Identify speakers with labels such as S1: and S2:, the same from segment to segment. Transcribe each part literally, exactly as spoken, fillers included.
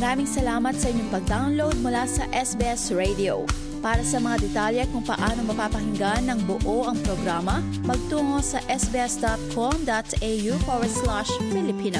S1: Maraming salamat sa inyong pag-download mula sa S B S Radio. Para sa mga detalye kung paano mapapakinggan ng buo ang programa, magtungo sa sbs.com.au forward slash Filipino.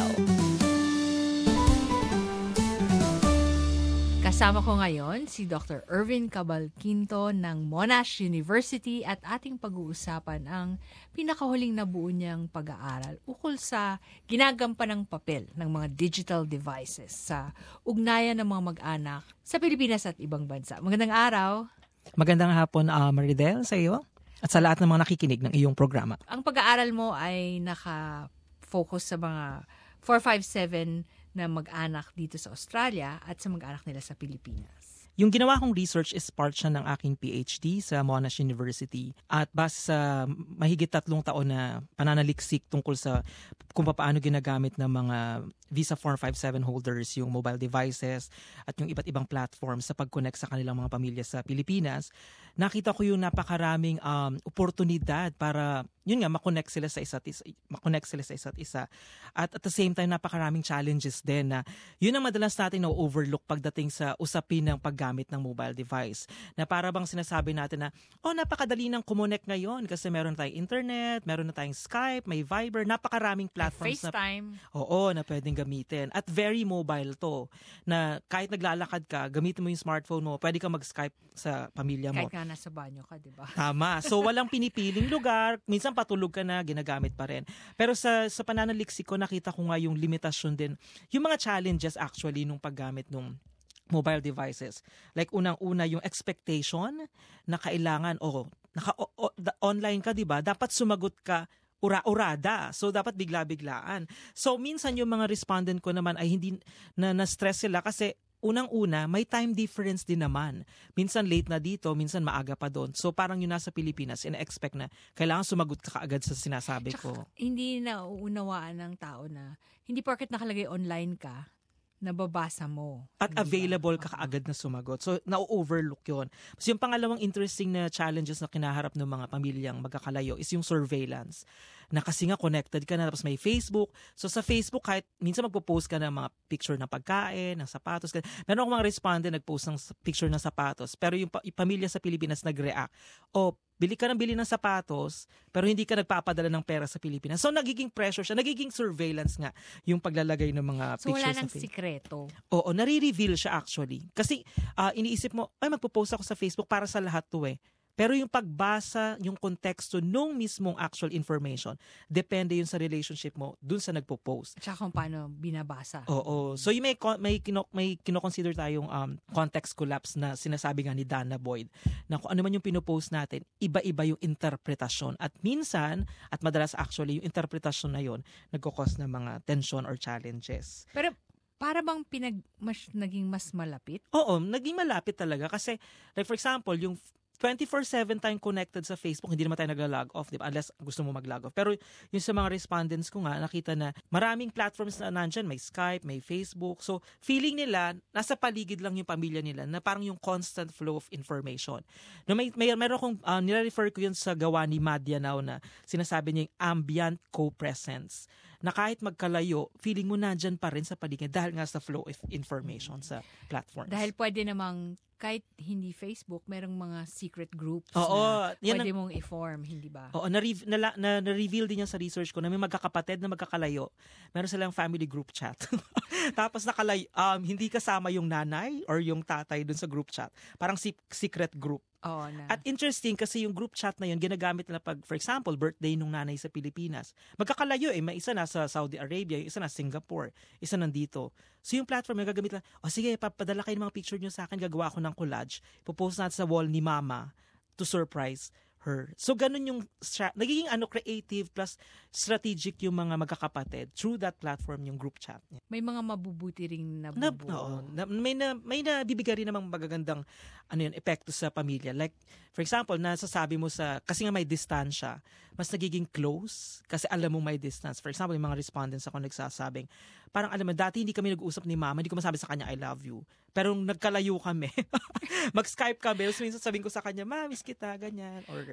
S2: Kasama ko ngayon si Doctor Ervin Cabalquinto ng Monash University at ating pag-uusapan ang pinakahuling nabuo niyang pag-aaral ukol sa ginagampanang papel ng mga digital devices sa ugnayan ng mga mag-anak sa Pilipinas at ibang bansa. Magandang araw.
S3: Magandang hapon, uh, Maridel, sa iyo at sa lahat ng mga nakikinig ng iyong programa.
S2: Ang pag-aaral mo ay naka-focus sa mga four five seven na mag-anak dito sa Australia at sa mag-anak nila sa Pilipinas.
S3: Yung ginawa kong research is part siya ng aking P H D sa Monash University at base sa mahigit tatlong taon na pananaliksik tungkol sa kung paano ginagamit ng mga Visa four five seven holders yung mobile devices at yung iba't ibang platforms sa pag-connect sa kanilang mga pamilya sa Pilipinas, nakita ko yung napakaraming um, oportunidad para yun nga makonect sila sa isa't isa, makonect sila sa isa't isa. At at the same time napakaraming challenges din na yun ang madalas natin na overlook pagdating sa usapin ng paggamit ng mobile device. Na para bang sinasabi natin na oh napakadali nang kumonect ngayon kasi meron tayong internet, meron na tayong Skype, may Viber, napakaraming platforms
S2: FaceTime.
S3: na oo na pwedeng gamitin. At very mobile to na kahit naglalakad ka, gamitin mo yung smartphone mo, pwede ka mag-Skype sa pamilya mo.
S2: Kahit nga nasa banyo ka, di ba?
S3: Tama. So walang pinipiling lugar, minsan patulog ka na, ginagamit pa rin. Pero sa sa pananaliksik ko, nakita ko nga yung limitasyon din, yung mga challenges actually nung paggamit nung mobile devices. Like unang-una yung expectation na kailangan, o, naka, o, o, online ka, di ba? Dapat sumagot ka ura-urada. So, dapat bigla-biglaan. So, minsan yung mga respondent ko naman ay hindi na na-stress sila kasi unang-una, may time difference din naman. Minsan late na dito, minsan maaga pa doon. So, parang yung nasa Pilipinas, ina-expect na kailangan sumagot ka kaagad sa sinasabi
S2: Tsaka,
S3: ko.
S2: hindi nauunawaan ng tao na hindi porket nakalagay online ka, nababasa mo.
S3: At available ka kaagad na sumagot. So, na-overlook yun. So, yung pangalawang interesting na challenges na kinaharap ng mga pamilyang magkakalayo is yung surveillance. Na kasi nga connected ka na, tapos may Facebook. So, sa Facebook, kahit minsan magpo-post ka ng mga picture ng pagkain, ng sapatos. Meron akong mga respondent nag-post ng picture ng sapatos. Pero yung, yung pamilya sa Pilipinas nag-react. O, bili ka ng bili ng sapatos, pero hindi ka nagpapadala ng pera sa Pilipinas. So, nagiging pressure siya, nagiging surveillance nga yung paglalagay ng mga
S2: so,
S3: pictures
S2: sa Facebook. So, wala nang
S3: Facebook.
S2: sikreto.
S3: Oo, nare-reveal siya actually. Kasi uh, iniisip mo, ay magpo-post ako sa Facebook para sa lahat to eh. Pero yung pagbasa, yung konteksto nung mismong actual information, depende yun sa relationship mo dun sa nagpo-post.
S2: Tsaka kung paano binabasa.
S3: Oo. So yung may, may, kino, may kino-consider tayong um, context collapse na sinasabi nga ni Dana Boyd na kung ano man yung pinopost natin, iba-iba yung interpretasyon. At minsan, at madalas actually, yung interpretasyon na yun, nagkukos ng mga tension or challenges.
S2: Pero para bang pinag, mas, naging mas malapit?
S3: Oo, naging malapit talaga. Kasi, like for example, yung twenty-four seven tayong connected sa Facebook, hindi naman tayo nagla-log off, di ba? Unless gusto mo mag-log off. Pero yung sa mga respondents ko nga, nakita na maraming platforms na nandyan. May Skype, may Facebook. So, feeling nila, nasa paligid lang yung pamilya nila na parang yung constant flow of information. No, may, may, meron akong, uh, nire-refer ko yun sa gawa ni Madya Now na sinasabi niya yung ambient co-presence. Na kahit magkalayo, feeling mo nandyan pa rin sa paligid dahil nga sa flow of information sa platforms.
S2: Dahil pwede namang kahit hindi Facebook, merong mga secret groups
S3: Oo,
S2: na pwede ang, mong i-form, hindi ba?
S3: Oo, na-reveal na, na, na-reveal din yan sa research ko na may magkakapatid na magkakalayo. Meron silang family group chat. Tapos nakalay, um, hindi kasama yung nanay or yung tatay dun sa group chat. Parang si- secret group.
S2: Oo, na.
S3: At interesting kasi yung group chat na yun, ginagamit nila pag, for example, birthday nung nanay sa Pilipinas. Magkakalayo eh, may isa nasa Saudi Arabia, yung isa nasa Singapore, isa nandito. So yung platform, yung gagamit lang, o sige, papadala kayo ng mga picture nyo sa akin, gagawa ko ng collage, ipopost natin sa wall ni mama to surprise her. So ganun yung stra- nagiging ano creative plus strategic yung mga magkakapatid through that platform, yung group chat niya.
S2: May mga mabubuti ring
S3: Na,
S2: nabubuo.
S3: oo, na, may na may nabibigay rin namang magagandang ano yun, epekto sa pamilya. Like for example, nasasabi mo sa kasi nga may distansya, mas nagiging close kasi alam mo may distance. For example, yung mga respondents ako nagsasabing, parang alam mo, dati hindi kami nag-uusap ni mama, hindi ko masabi sa kanya I love you. Pero nung nagkalayo kami, mag-Skype kami, so minsan sabihin ko sa kanya, ma, miss kita, ganyan. Or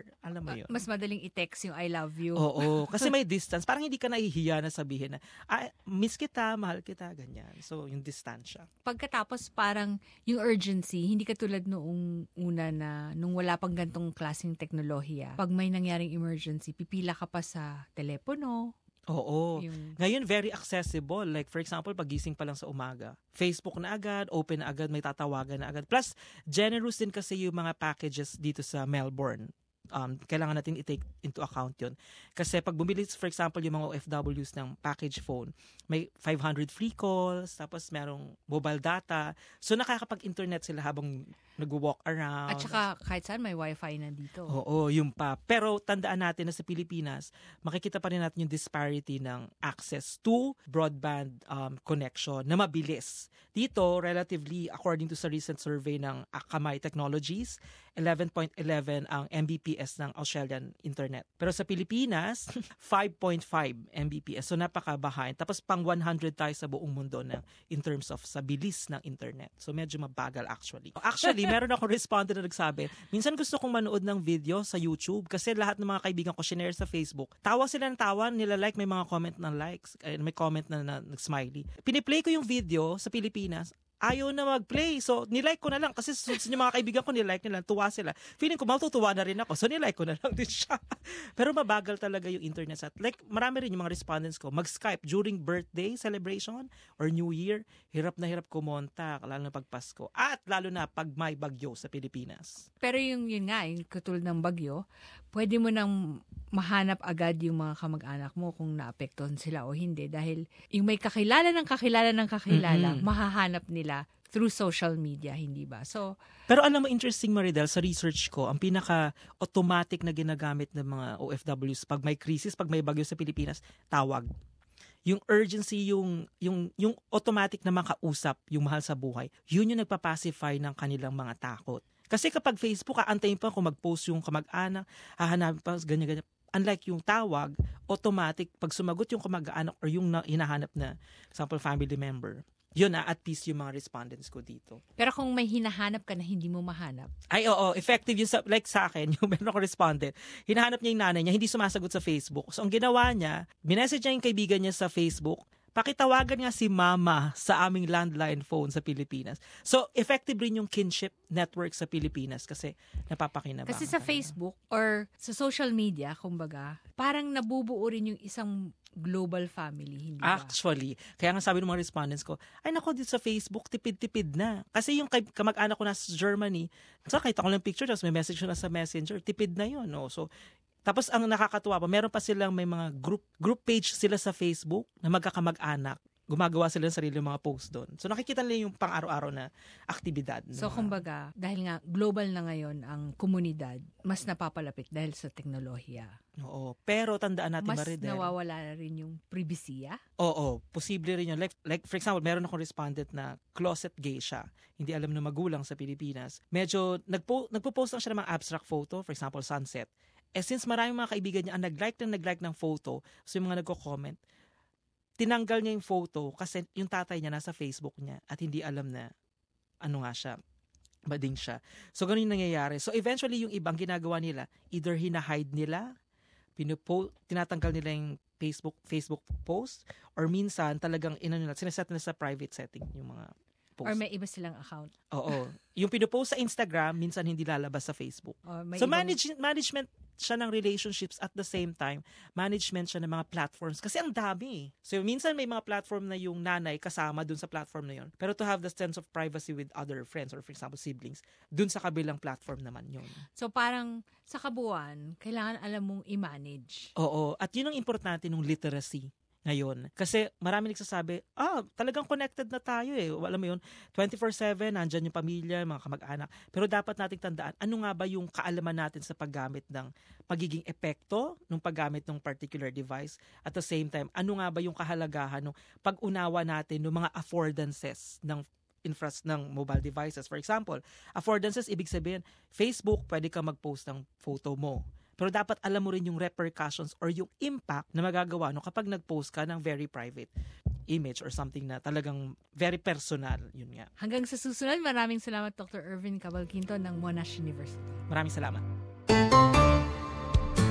S3: Messenger. Alam mo yun.
S2: Mas madaling i-text yung I love you.
S3: Oo. Kasi may distance. Parang hindi ka nahihiya na sabihin na, ah, miss kita, mahal kita, ganyan. So, yung distansya.
S2: Pagkatapos parang yung urgency, hindi katulad noong una na nung wala pang gantong klaseng teknolohiya. Pag may nangyaring emergency, pipila ka pa sa telepono.
S3: Oo.
S2: Yung...
S3: Ngayon, very accessible. Like, for example, pagising pa lang sa umaga, Facebook na agad, open na agad, may tatawagan na agad. Plus, generous din kasi yung mga packages dito sa Melbourne. Um, kailangan natin i-take into account yun. Kasi pag bumili, for example, yung mga O F Ws ng package phone, may five hundred free calls, tapos merong mobile data. So, nakakapag-internet sila habang nag-walk around.
S2: At saka, kahit saan may wifi na dito.
S3: Oo, yung pa. Pero tandaan natin na sa Pilipinas, makikita pa rin natin yung disparity ng access to broadband um, connection na mabilis. Dito, relatively, according to sa recent survey ng Akamai Technologies, eleven point one one ang M B P S ng Australian Internet. Pero sa Pilipinas, five point five M B P S. So napaka-behind. Tapos pang one hundred tayo sa buong mundo na in terms of sa bilis ng internet. So medyo mabagal actually. Actually, meron akong respondent na nagsabi, minsan gusto kong manood ng video sa YouTube kasi lahat ng mga kaibigan ko shinare sa Facebook. Tawa sila ng tawa, nila like, may mga comment ng likes, may comment na, na, na smiley. Piniplay ko yung video sa Pilipinas, ayaw na mag-play. So, nilike ko na lang. Kasi so, yung mga kaibigan ko, nilike nila. Tuwa sila. Feeling ko, matutuwa na rin ako. So, nilike ko na lang din siya. Pero mabagal talaga yung internet. At like, marami rin yung mga respondents ko. Mag-Skype during birthday celebration or New Year. Hirap na hirap kumontak. Lalo na pag Pasko. At lalo na pag may bagyo sa Pilipinas.
S2: Pero yung yun nga, yung katulad ng bagyo, pwede mo nang mahanap agad yung mga kamag-anak mo kung naapektuhan sila o hindi. Dahil yung may kakilala ng kakilala ng kakilala, mm-hmm. mahahanap nila through social media, hindi ba? So,
S3: pero alam mo, interesting, Maridel, sa research ko, ang pinaka-automatic na ginagamit ng mga O F Ws pag may crisis, pag may bagyo sa Pilipinas, tawag. Yung urgency, yung, yung, yung automatic na makausap, yung mahal sa buhay, yun yung nagpapacify ng kanilang mga takot. Kasi kapag Facebook, aantayin pa kung mag-post yung kamag-anak, hahanapin pa, ganyan-ganyan. Unlike yung tawag, automatic, pag sumagot yung kamag-anak or yung na, hinahanap na, example, family member, yun na, at least yung mga respondents ko dito.
S2: Pero kung may hinahanap ka na hindi mo mahanap?
S3: Ay, oo, effective yun. Sa, like sa akin, yung meron akong respondent, hinahanap niya yung nanay niya, hindi sumasagot sa Facebook. So, ang ginawa niya, minessage niya yung kaibigan niya sa Facebook, pakitawagan nga si mama sa aming landline phone sa Pilipinas. So, effective rin yung kinship network sa Pilipinas kasi napapakinabangan.
S2: Kasi sa Facebook or sa social media, kumbaga, parang nabubuo rin yung isang global family, hindi ba?
S3: Actually, kaya nga sabi ng mga respondents ko, ay nako, dito sa Facebook, tipid-tipid na. Kasi yung kamag-anak ko nasa Germany, so, kahit ako lang picture, tapos may message na sa Messenger, tipid na yun. No? So, tapos ang nakakatuwa pa, meron pa silang may mga group group page sila sa Facebook na magkakamag-anak. Gumagawa sila ng sarili mga post doon. So nakikita nila yung pang-araw-araw na aktibidad.
S2: So kumbaga, dahil nga global na ngayon ang komunidad, mas napapalapit dahil sa teknolohiya.
S3: Oo. Pero tandaan natin,
S2: mas
S3: Maridel,
S2: nawawala na rin yung pribisiya?
S3: Oo. Posible rin yun. Like, like for example, meron akong respondent na closet gay siya. Hindi alam ng magulang sa Pilipinas. Medyo, nagpo, nagpo-post lang siya ng mga abstract photo. For example, sunset. Eh since maraming mga kaibigan niya ang nag-like na nag-like ng photo, so yung mga nagko-comment, tinanggal niya yung photo kasi yung tatay niya nasa Facebook niya at hindi alam na ano nga siya, bading siya. So ganun yung nangyayari. So eventually yung ibang ginagawa nila, either hina-hide nila, pinupo, tinatanggal nila yung Facebook Facebook post, or minsan talagang inano nila, sinaset nila sa private setting yung mga post.
S2: Or may iba silang account.
S3: Oo. Yung pinupost sa Instagram, minsan hindi lalabas sa Facebook. So
S2: ibang...
S3: manage, management siya ng relationships at the same time, management siya ng mga platforms. Kasi ang dami. So minsan may mga platform na yung nanay kasama dun sa platform na yun. Pero to have the sense of privacy with other friends or for example siblings, dun sa kabilang platform naman yun.
S2: So parang sa kabuuan, kailangan alam mong i-manage.
S3: Oo. At yun ang importante ng literacy ngayon. Kasi marami nagsasabi, ah, talagang connected na tayo eh. Alam mo yun, twenty-four seven, nandyan yung pamilya, mga kamag-anak. Pero dapat nating tandaan, ano nga ba yung kaalaman natin sa paggamit ng pagiging epekto ng paggamit ng particular device? At the same time, ano nga ba yung kahalagahan ng pag-unawa natin ng mga affordances ng infras ng mobile devices? For example, affordances, ibig sabihin, Facebook, pwede ka mag-post ng photo mo. Pero dapat alam mo rin yung repercussions or yung impact na magagawa no kapag nag-post ka ng very private image or something na talagang very personal. Yun nga.
S2: Hanggang sa susunod, maraming salamat Doctor Ervin Cabal Quinto ng Monash University.
S3: Maraming salamat.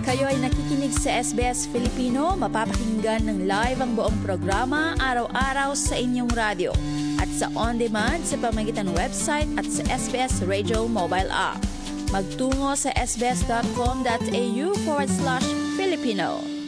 S1: kayo ay nakikinig sa S B S Filipino, mapapakinggan ng live ang buong programa araw-araw sa inyong radyo at sa on-demand sa pamamagitan ng website at sa S B S Radio mobile app. Magtungo sa sbs.com.au forward slash Filipino.